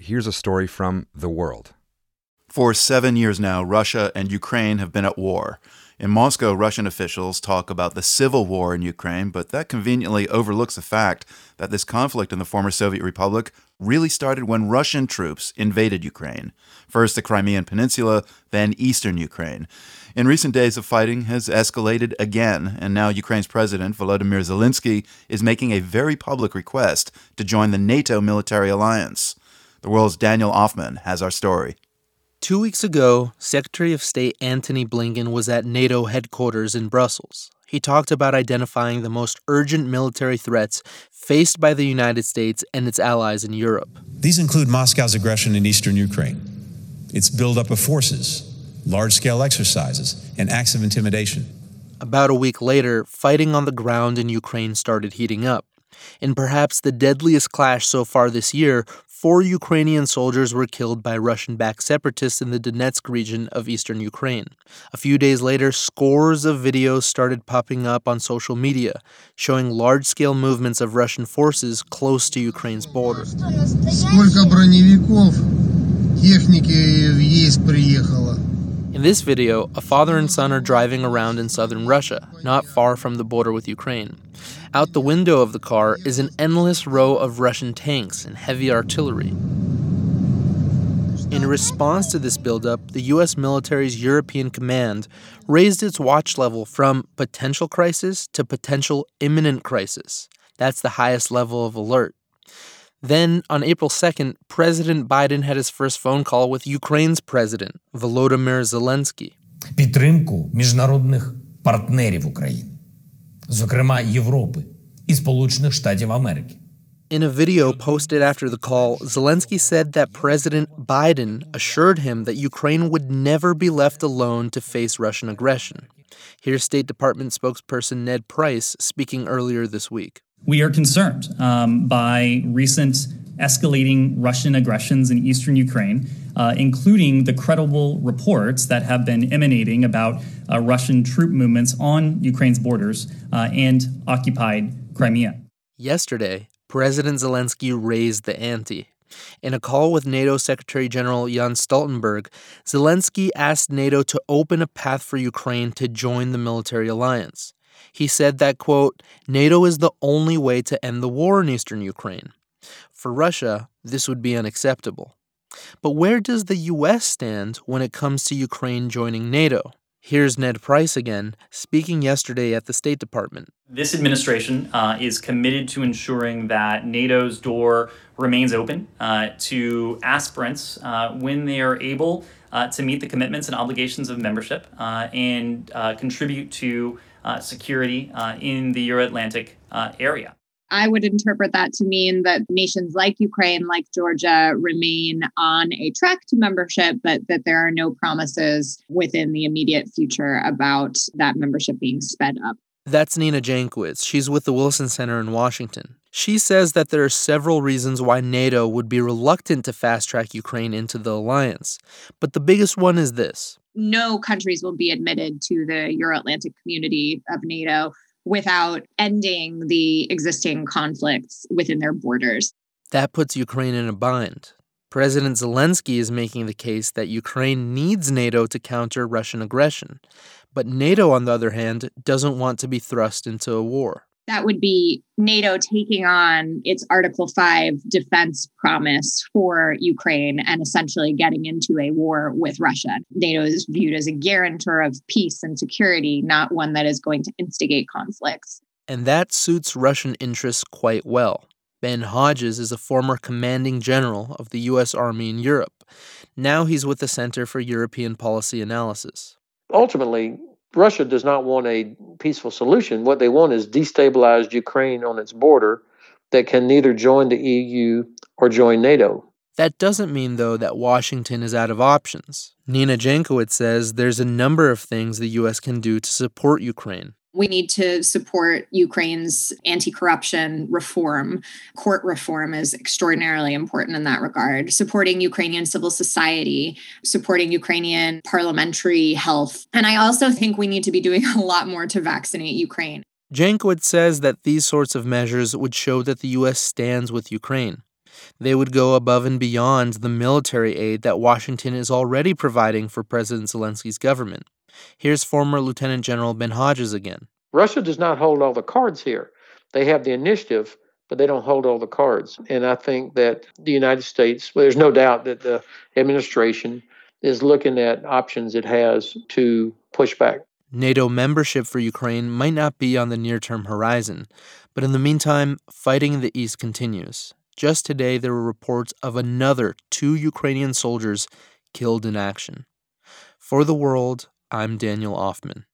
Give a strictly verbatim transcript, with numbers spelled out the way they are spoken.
here's a story from The World. For seven years now, Russia and Ukraine have been at war. In Moscow, Russian officials talk about the civil war in Ukraine, but that conveniently overlooks the fact that this conflict in the former Soviet Republic really started when Russian troops invaded Ukraine. First the Crimean Peninsula, then eastern Ukraine. In recent days, the fighting has escalated again, and now Ukraine's president, Volodymyr Zelensky, is making a very public request to join the NATO military alliance. The World's Daniel Offman has our story. Two weeks ago, Secretary of State Antony Blinken was at NATO headquarters in Brussels. He talked about identifying the most urgent military threats faced by the United States and its allies in Europe. These include Moscow's aggression in eastern Ukraine, its buildup of forces, large-scale exercises, and acts of intimidation. About a week later, fighting on the ground in Ukraine started heating up. In perhaps the deadliest clash so far this year, four Ukrainian soldiers were killed by Russian-backed separatists in the Donetsk region of eastern Ukraine. A few days later, scores of videos started popping up on social media, showing large-scale movements of Russian forces close to Ukraine's border. In this video, a father and son are driving around in southern Russia, not far from the border with Ukraine. Out the window of the car is an endless row of Russian tanks and heavy artillery. In response to this buildup, the U S military's European command raised its watch level from potential crisis to potential imminent crisis. That's the highest level of alert. Then, on April second, President Biden had his first phone call with Ukraine's president, Volodymyr Zelensky. Підтримку міжнародних партнерів України, зокрема Європи і Сполучених Штатів Америки. In a video posted after the call, Zelensky said that President Biden assured him that Ukraine would never be left alone to face Russian aggression. Here's State Department spokesperson Ned Price speaking earlier this week. We are concerned um, by recent escalating Russian aggressions in eastern Ukraine, uh, including the credible reports that have been emanating about uh, Russian troop movements on Ukraine's borders uh, and occupied Crimea. Yesterday, President Zelensky raised the ante. In a call with NATO Secretary General Jens Stoltenberg, Zelensky asked NATO to open a path for Ukraine to join the military alliance. He said that, quote, NATO is the only way to end the war in eastern Ukraine. For Russia, this would be unacceptable. But where does the U S stand when it comes to Ukraine joining NATO? Here's Ned Price again, speaking yesterday at the State Department. This administration uh, is committed to ensuring that NATO's door remains open uh, to aspirants uh, when they are able uh, to meet the commitments and obligations of membership uh, and uh, contribute to uh, security uh, in the Euro-Atlantic uh, area. I would interpret that to mean that nations like Ukraine, like Georgia, remain on a track to membership, but that there are no promises within the immediate future about that membership being sped up. That's Nina Jankowicz. She's with the Wilson Center in Washington. She says that there are several reasons why NATO would be reluctant to fast-track Ukraine into the alliance. But the biggest one is this. No countries will be admitted to the Euro-Atlantic community of NATO without ending the existing conflicts within their borders. That puts Ukraine in a bind. President Zelensky is making the case that Ukraine needs NATO to counter Russian aggression. But NATO, on the other hand, doesn't want to be thrust into a war. That would be NATO taking on its Article five defense promise for Ukraine and essentially getting into a war with Russia. NATO is viewed as a guarantor of peace and security, not one that is going to instigate conflicts. And that suits Russian interests quite well. Ben Hodges is a former commanding general of the U S Army in Europe. Now he's with the Center for European Policy Analysis. Ultimately, Russia does not want a peaceful solution. What they want is destabilized Ukraine on its border that can neither join the E U or join NATO. That doesn't mean, though, that Washington is out of options. Nina Jankowicz says there's a number of things the U S can do to support Ukraine. We need to support Ukraine's anti-corruption reform. Court reform is extraordinarily important in that regard. Supporting Ukrainian civil society, supporting Ukrainian parliamentary health. And I also think we need to be doing a lot more to vaccinate Ukraine. Jankowicz says that these sorts of measures would show that the U S stands with Ukraine. They would go above and beyond the military aid that Washington is already providing for President Zelensky's government. Here's former Lieutenant General Ben Hodges again. Russia does not hold all the cards here. They have the initiative, but they don't hold all the cards. And I think that the United States, well, there's no doubt that the administration is looking at options it has to push back. NATO membership for Ukraine might not be on the near-term horizon, but in the meantime, fighting in the east continues. Just today, there were reports of another two Ukrainian soldiers killed in action. For The World, I'm Daniel Offman.